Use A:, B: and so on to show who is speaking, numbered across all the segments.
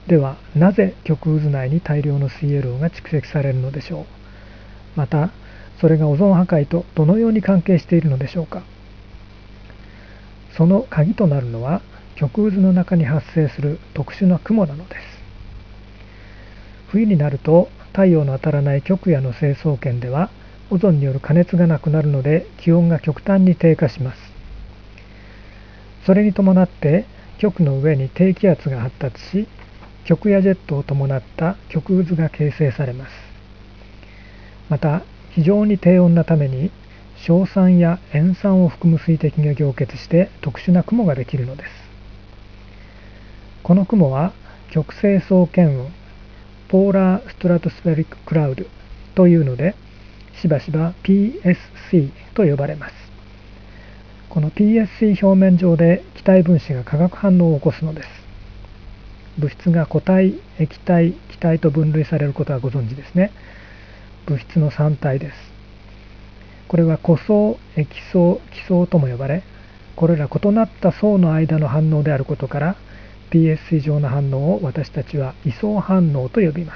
A: ではなぜ極渦内に大量の CLO が蓄積されるのでしょう。またそれがオゾン破壊とどのように関係しているのでしょうか。その鍵となるのは極渦の中に発生する特殊な雲なのです。冬になると太陽の当たらない極夜の成層圏ではオゾンによる加熱がなくなるので気温が極端に低下します。それに伴って極の上に低気圧が発達し、極夜ジェットを伴った極渦が形成されます。また非常に低温なために硝酸や塩酸を含む水滴が凝結して特殊な雲ができるのです。この雲は極成層圏雲ポーラーストラトスフェリッククラウドというのでしばしば PSC と呼ばれます。この PSC 表面上で気体分子が化学反応を起こすのです。物質が固体、液体、気体と分類されることはご存知ですね。物質の3体です。これは固層、液層、気層とも呼ばれ、これら異なった層の間の反応であることから PSC 上の反応を私たちは位相反応と呼びます。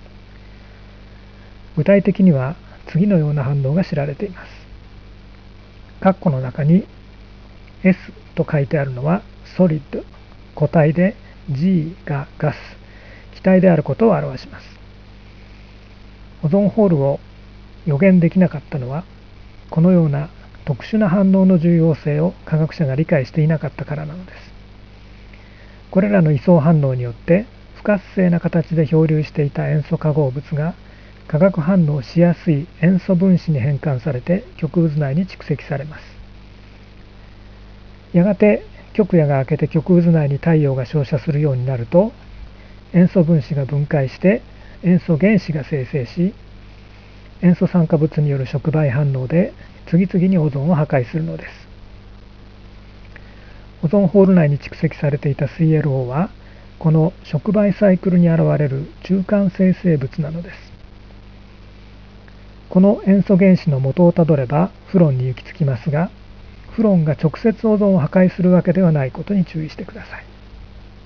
A: 具体的には次のような反応が知られています。括弧の中に S と書いてあるのはソリッド、固体で G がガス、気体であることを表します。オゾンホールを予言できなかったのはこのような特殊な反応の重要性を科学者が理解していなかったからなのです。これらの位相反応によって不活性な形で漂流していた塩素化合物が化学反応しやすい塩素分子に変換されて極渦内に蓄積されます。やがて極夜が明けて極渦内に太陽が照射するようになると塩素分子が分解して塩素原子が生成し、塩素酸化物による触媒反応で次々にオゾンを破壊するのです。オゾンホール内に蓄積されていた CLO はこの触媒サイクルに現れる中間生成物なのです。この塩素原子の元をたどればフロンに行き着きますが、フロンが直接オゾンを破壊するわけではないことに注意してください。